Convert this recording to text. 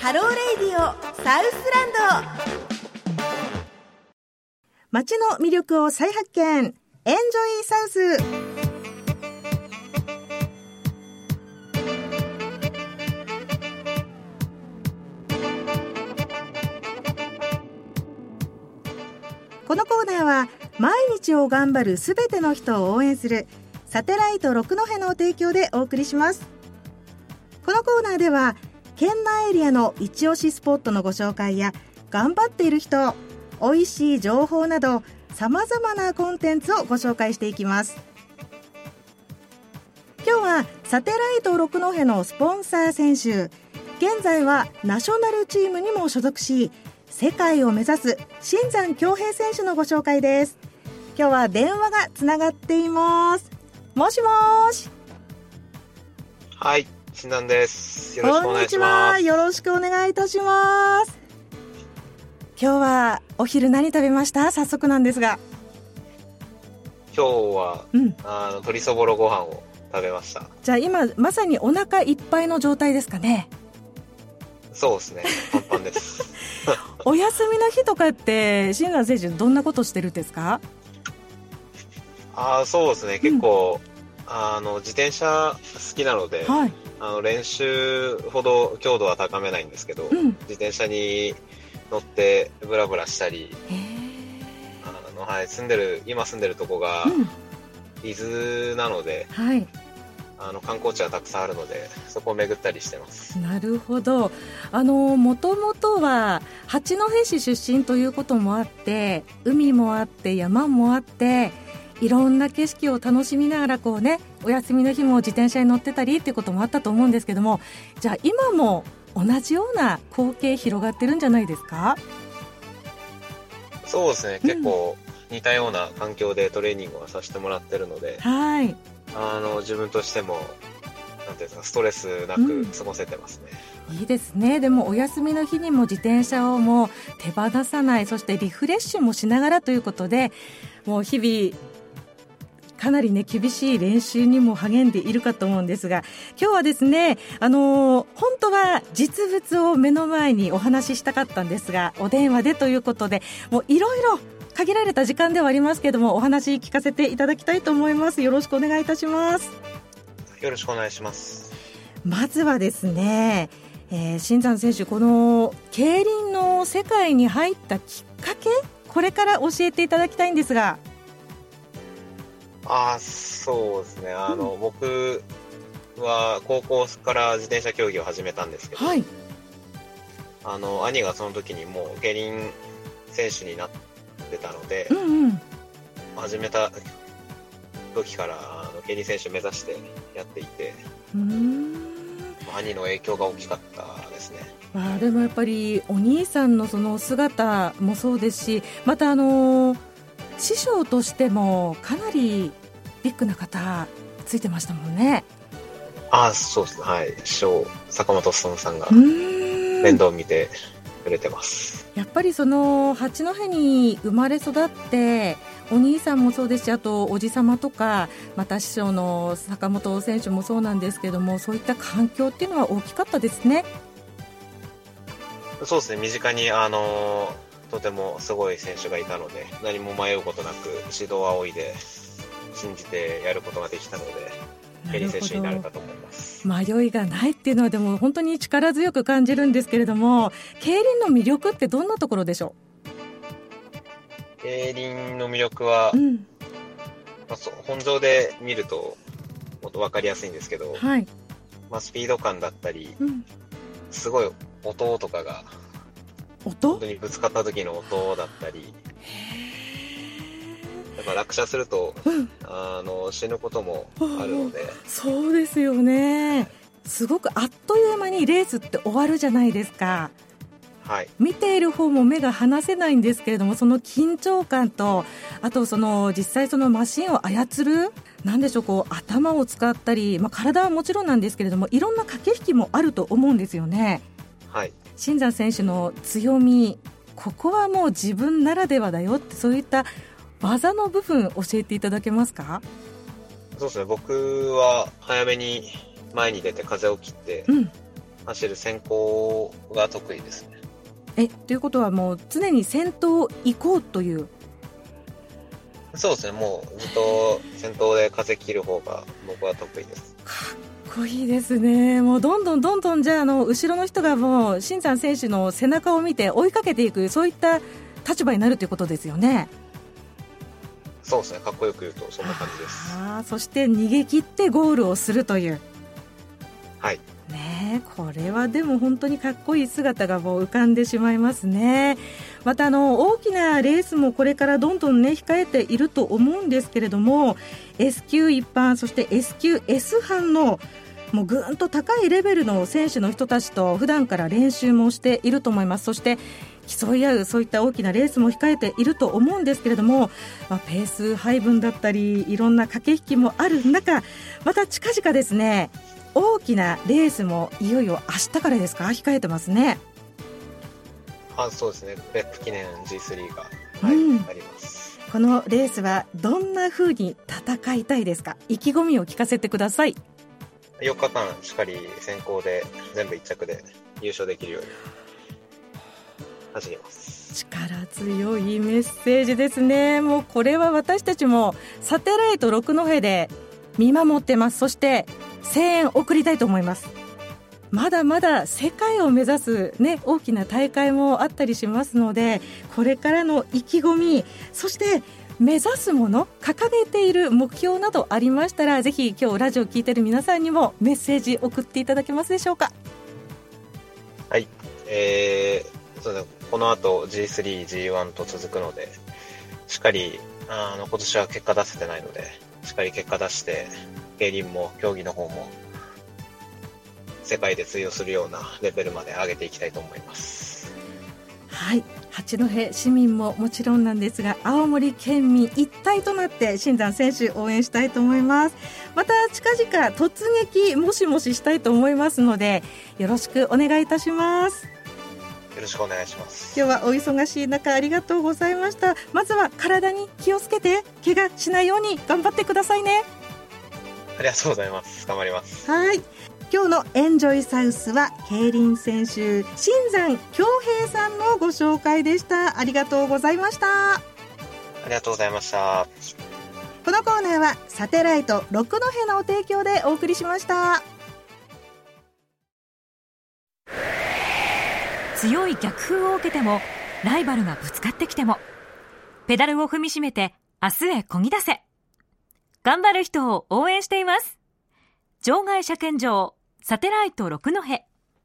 ハローレイディオサウスランド。街の魅力を再発見、エンジョイサウス。このコーナーは毎日を頑張るすべての人を応援するサテライト六戸の提供でお送りします。このコーナーでは県内エリアの一押しスポットのご紹介や頑張っている人、おいしい情報などさまざまなコンテンツをご紹介していきます。今日はサテライト六戸のスポンサー選手、現在はナショナルチームにも所属し世界を目指す新山恭平選手のご紹介です。今日は電話がつながっています。もしもーし。 はい、新山です。よろしくお願いします。 こんにちは、よろしくお願いいたします。今日はお昼何食べました？早速なんですが。 今日は、鶏そぼろご飯を食べました。 じゃあ今まさにお腹いっぱいの状態ですかね？ そうですね、パンパンですお休みの日とかって新山選手どんなことしてるんですか？ そうですね、結構、自転車好きなので、 はい、 練習ほど強度は高めないんですけど、自転車に乗ってブラブラしたり、今住んでるとこが伊豆なので、 はい、 観光地はたくさんあるのでそこを巡ったりしてます。 なるほど。もともとは八戸市出身ということもあって、海もあって山もあっていろんな景色を楽しみながらお休みの日も自転車に乗ってたりっていうこともあったと思うんですけども、じゃあ今も同じような光景広がってるんじゃないですか？ そうですね、結構似たような環境でトレーニングをさせてもらってるので、 はい、 自分としてもなんていうんですか、ストレスなく過ごせてますね。 いいですね。でもお休みの日にも自転車をもう手放さない、そしてリフレッシュもしながらということで、もう日々かなり厳しい練習にも励んでいるかと思うんですが、今日はですね、本当は実物を目の前にお話ししたかったんですが、お電話でということで、もういろいろ限られた時間ではありますけども、お話聞かせていただきたいと思います。よろしくお願いいたします。 よろしくお願いします。 まずはですね、新山選手、この競輪の世界に入ったきっかけ、これから教えていただきたいんですが。 そうですね、僕は高校から自転車競技を始めたんですけど、 はい、 兄がその時にもう競輪選手になってたので、始めた時から競輪選手目指してやっていて、兄の影響が大きかったですね。 でもやっぱりお兄さんのその姿もそうですし、また師匠としてもかなりビッグな方ついてましたもんね。 そうですね、はい、師匠坂本勉さんが面倒を見てくれてます。 やっぱりその八戸に生まれ育って、お兄さんもそうですし、あとおじさまとか、また師匠の坂本選手もそうなんですけども、そういった環境っていうのは大きかったですね。 そうですね、身近にとてもすごい選手がいたので、何も迷うことなく指導を仰いで信じてやることができたので、競輪選手になれたと思います。 迷いがないっていうのはでも本当に力強く感じるんですけれども、競輪の魅力ってどんなところでしょう？競輪の魅力は、本場で見るともっと分かりやすいんですけど、 はい、 スピード感だったり、すごい音とかが、本当にぶつかった時の音だったり、落車すると、死ぬこともあるので。 そうですよね。すごくあっという間にレースって終わるじゃないですか。 はい、 見ている方も目が離せないんですけれども、その緊張感と、あと実際そのマシンを操る、なんでしょう、頭を使ったり、体はもちろんなんですけれども、いろんな駆け引きもあると思うんですよね。 はい、 新山選手の強み、ここはもう自分ならではだよって、そういった技の部分教えていただけますか？ そうですね、僕は早めに前に出て風を切って、 走る先行が得意ですね。ということはもう常に先頭行こうという。 そうですね、もうずっと先頭で風切る方が僕は得意です。 かっこいいですね。もうどんどんじゃあ後ろの人がもう新山選手の背中を見て追いかけていく、そういった立場になるということですよね。 そうですね、かっこよく言うとそんな感じです。 そして逃げ切ってゴールをするという。 はいね、これはでも本当にかっこいい姿がもう浮かんでしまいますね。また大きなレースもこれからどんどんね控えていると思うんですけれども、 S 級一般、そして S 級 S 班のもうぐんと高いレベルの選手の人たちと普段から練習もしていると思います。そして競い合うそういった大きなレースも控えていると思うんですけれども、ペース配分だったりいろんな駆け引きもある中、また近々ですね、大きなレースもいよいよ明日からですか、控えてますね。 そうですね、別府記念 G3 が、あります。 このレースはどんな風に戦いたいですか。意気込みを聞かせてください。 4日間しっかり先行で全部1着で優勝できるように走ります。 力強いメッセージですね。もうこれは私たちもサテライト六戸で見守ってます。そして声援送りたいと思います。まだまだ世界を目指す、大きな大会もあったりしますので、これからの意気込み、そして目指すもの、掲げている目標などありましたら、ぜひ今日ラジオを聞いている皆さんにもメッセージ送っていただけますでしょうか。 はい、そうですね、この後 G3、G1 と続くので、しっかり今年は結果出せてないので、しっかり結果出して競輪も競技の方も世界で通用するようなレベルまで上げていきたいと思います。 はい、八戸市民ももちろんなんですが、青森県民一体となって新山選手応援したいと思います。また近々突撃もしもししたいと思いますので、よろしくお願いいたします。 よろしくお願いします。 今日はお忙しい中ありがとうございました。まずは体に気をつけて怪我しないように頑張ってくださいね。 ありがとうございます。頑張ります。 はい、今日のエンジョイサウスは競輪選手新山恭平さんのご紹介でした。ありがとうございました。 ありがとうございました。 このコーナーはサテライト六戸のお提供でお送りしました。 強い逆風を受けても、ライバルがぶつかってきても、ペダルを踏みしめて明日へ漕ぎ出せ。頑張る人を応援しています。場外車検場サテライト六戸。